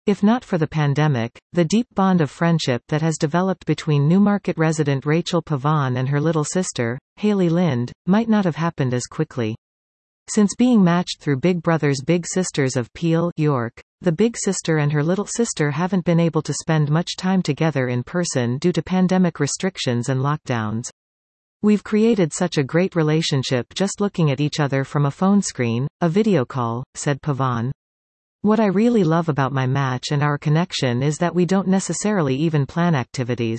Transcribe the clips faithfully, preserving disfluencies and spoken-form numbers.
If not for the pandemic, the deep bond of friendship that has developed between Newmarket resident Rachel Pavon and her little sister, Hayley Lind, might not have happened as quickly. Since being matched through Big Brother's Big Sisters of Peel, York, the big sister and her little sister haven't been able to spend much time together in person due to pandemic restrictions and lockdowns. We've created such a great relationship just looking at each other from a phone screen, a video call, said Pavon. What I really love about my match and our connection is that we don't necessarily even plan activities.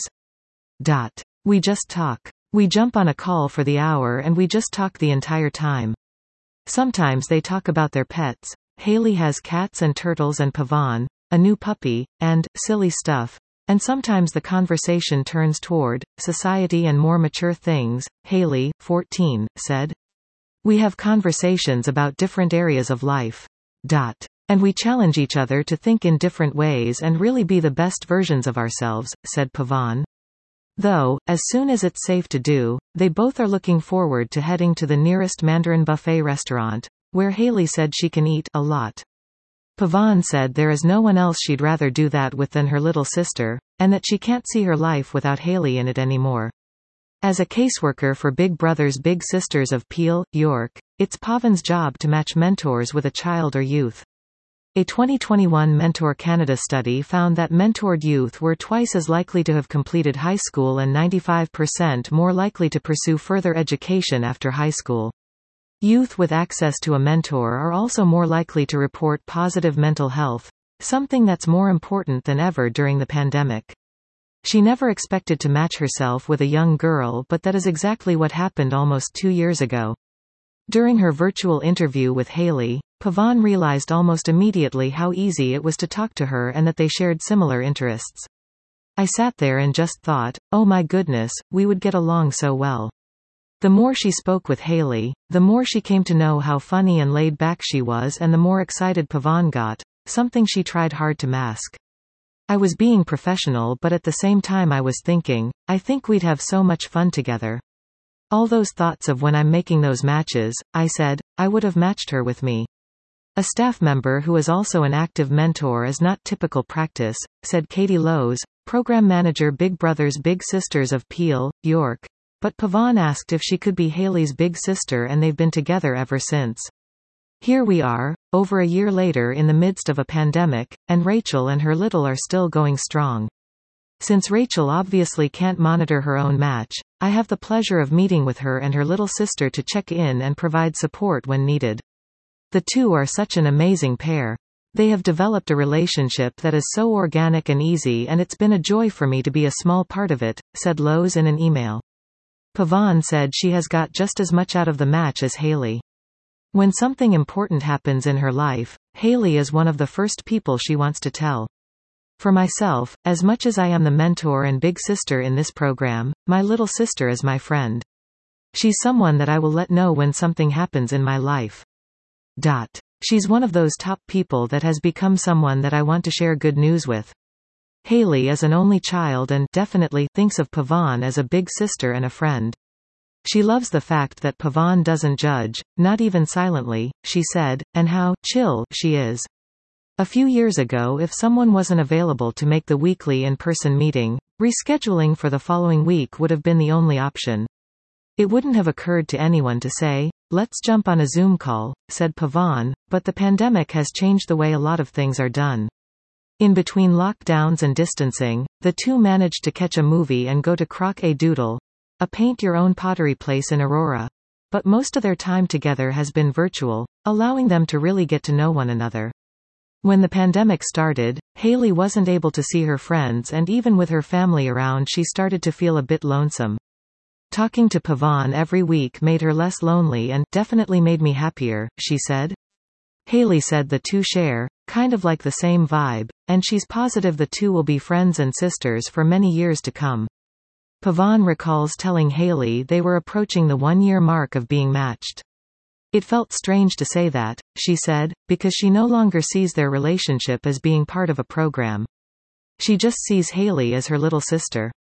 Dot. We just talk. We jump on a call for the hour and we just talk the entire time. Sometimes they talk about their pets. Hayley has cats and turtles and Pavon, a new puppy, and silly stuff. And sometimes the conversation turns toward society and more mature things, Hayley, fourteen, said. We have conversations about different areas of life. Dot. And we challenge each other to think in different ways and really be the best versions of ourselves, said Pavon. Though, as soon as it's safe to do, they both are looking forward to heading to the nearest Mandarin buffet restaurant, where Hayley said she can eat a lot. Pavon said there is no one else she'd rather do that with than her little sister, and that she can't see her life without Hayley in it anymore. As a caseworker for Big Brother's Big Sisters of Peel, York, it's Pavon's job to match mentors with a child or youth. A twenty twenty-one Mentor Canada study found that mentored youth were twice as likely to have completed high school and ninety-five percent more likely to pursue further education after high school. Youth with access to a mentor are also more likely to report positive mental health, something that's more important than ever during the pandemic. She never expected to match herself with a young girl, but that is exactly what happened almost two years ago. During her virtual interview with Hayley, Pavon realized almost immediately how easy it was to talk to her and that they shared similar interests. I sat there and just thought, oh my goodness, we would get along so well. The more she spoke with Hayley, the more she came to know how funny and laid back she was and the more excited Pavon got, something she tried hard to mask. I was being professional but at the same time I was thinking, I think we'd have so much fun together. All those thoughts of when I'm making those matches, I said, I would have matched her with me. A staff member who is also an active mentor is not typical practice, said Katie Lowes, program manager Big Brother's Big Sisters of Peel, York. But Pavon asked if she could be Hayley's big sister and they've been together ever since. Here we are, over a year later in the midst of a pandemic, and Rachel and her little are still going strong. Since Rachel obviously can't monitor her own match, I have the pleasure of meeting with her and her little sister to check in and provide support when needed. The two are such an amazing pair. They have developed a relationship that is so organic and easy and it's been a joy for me to be a small part of it, said Lowes in an email. Pavon said she has got just as much out of the match as Hayley. When something important happens in her life, Hayley is one of the first people she wants to tell. For myself, as much as I am the mentor and big sister in this program, my little sister is my friend. She's someone that I will let know when something happens in my life. Dot. She's one of those top people that has become someone that I want to share good news with. Hayley is an only child and definitely thinks of Pavon as a big sister and a friend. She loves the fact that Pavon doesn't judge, not even silently, she said, and how chill she is. A few years ago, if someone wasn't available to make the weekly in-person meeting, rescheduling for the following week would have been the only option. It wouldn't have occurred to anyone to say, let's jump on a Zoom call, said Pavon, but the pandemic has changed the way a lot of things are done. In between lockdowns and distancing, the two managed to catch a movie and go to Crock-a-Doodle, a paint-your-own pottery place in Aurora. But most of their time together has been virtual, allowing them to really get to know one another. When the pandemic started, Hayley wasn't able to see her friends and even with her family around she started to feel a bit lonesome. Talking to Pavon every week made her less lonely and definitely made me happier, she said. Hayley said the two share, kind of like the same vibe, and she's positive the two will be friends and sisters for many years to come. Pavon recalls telling Hayley they were approaching the one-year mark of being matched. It felt strange to say that, she said, because she no longer sees their relationship as being part of a program. She just sees Hayley as her little sister.